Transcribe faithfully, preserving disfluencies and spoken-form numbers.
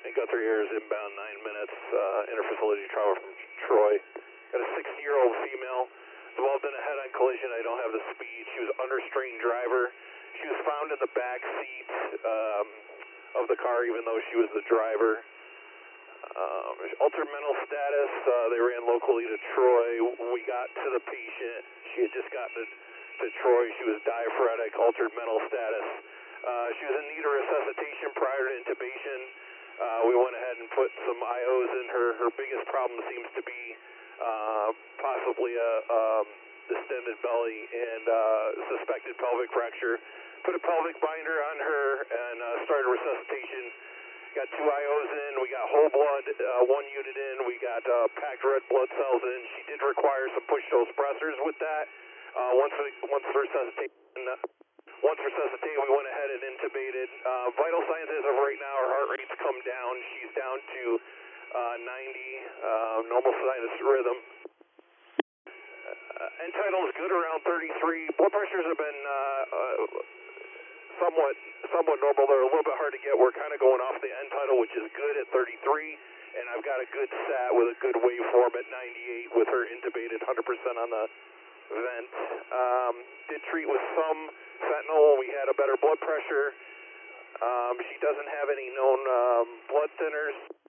And Guthrie Air is inbound nine minutes, uh, interfacility travel from Troy. Got a sixty-year-old female involved in a head-on collision. I don't have the speed. She was under strain driver. She was found in the back seat um, of the car, even though she was the driver. Um, altered mental status. Uh, they ran locally to Troy. When we got to the patient, she had just gotten to, to Troy. She was diaphoretic, altered mental status. Uh, she was in need of resuscitation prior to intubation. Uh, we went ahead and put some I Os in her. Her biggest problem seems to be uh, possibly a um, distended belly and uh, suspected pelvic fracture. Put a pelvic binder on her and uh, started resuscitation. Got two I Os in. We got whole blood, uh, one unit in. We got uh, packed red blood cells in. She did require some push-toe suppressors with that. Uh, once we, once resuscitation, uh, once resuscitated, we went ahead and intubated. Uh, vital signs as of right now, her heart rate's come down. She's down to uh, ninety, uh, normal sinus rhythm. Uh, end tidal is good around thirty-three. Blood pressures have been uh, uh, somewhat somewhat normal. They're a little bit hard to get. We're kind of going off the end tidal, which is good at thirty-three, and I've got a good sat with a good waveform at ninety-eight with her intubated one hundred percent on the vent. Um, did treat with some fentanyl when we had a better blood pressure. Um, she doesn't have any known um, blood thinners.